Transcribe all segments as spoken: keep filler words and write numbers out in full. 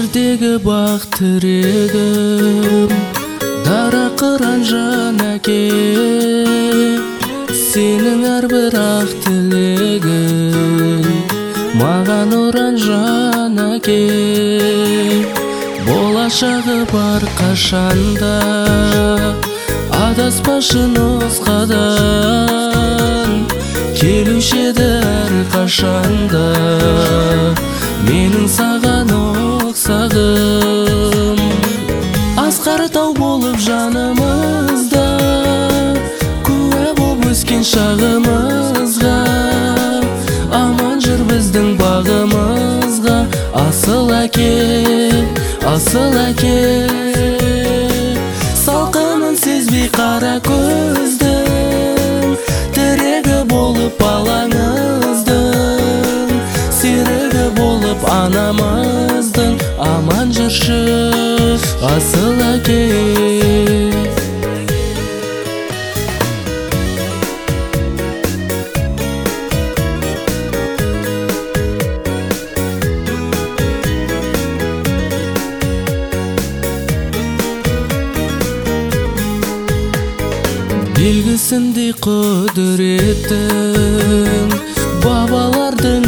жердегі бақ тірегім, дара қыран жан әке, сенің әрбір ақ тілегің маған ұран жан әке. Болашағы бар қашанда, адаспашы нұсқадан, келуші еді әр қашанда менің саған ұқсағым. Асқар тау болып жанымызда, куә боп өскен шағымызға, аман жүр біздің бағымызға. Асыл әке, асыл әке, салқынын сезбей қара көздің, тірегі болып алаңыздың, серігі болып анамыздың. Аман жүрші асыл әке. Белгісіндей құдіреттің, бабалардың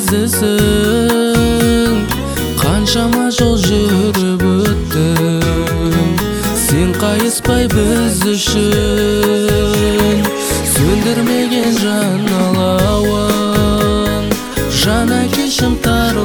ізісің, қаншама жол жүріп өттің, сен қайыспай біз үшін. Сөндірмеген жан алауын, жан әкешім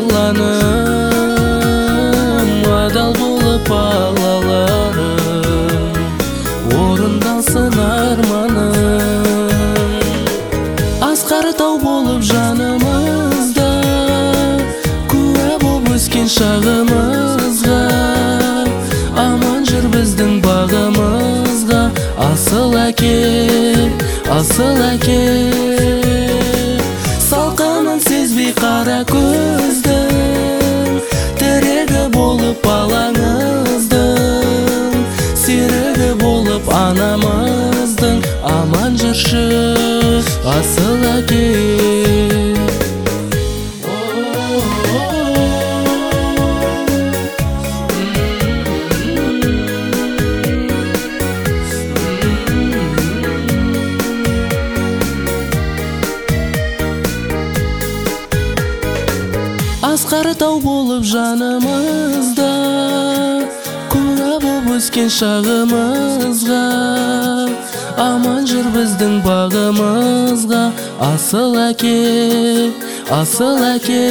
тарланым, адал болып алаларым, орындалсын арманым. Асқар тау болып жанымызда, куә боп өскен шағымызға, аман жүр біздің бағымызға. Асыл әке, асыл әке, салқынын сезбей қара көздің, тірегі болып алаңыздың, серігі болып анамыздың. Аман жүрші асыл әке. Асқар тау болып жанымызда, куә боп өскен шағымызға, аман жүр біздің бағымызға. Асыл әке, асыл әке,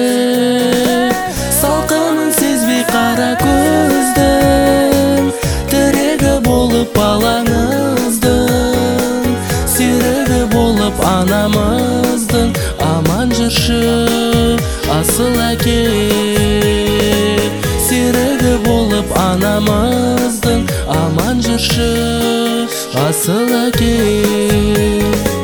салқынын сезбей қара көздің, тірегі болып алаңыздың, серігі болып анамыздың. Аман жүрші асыл әке, серігі болып анамыздың. Аман жүрші асыл әке.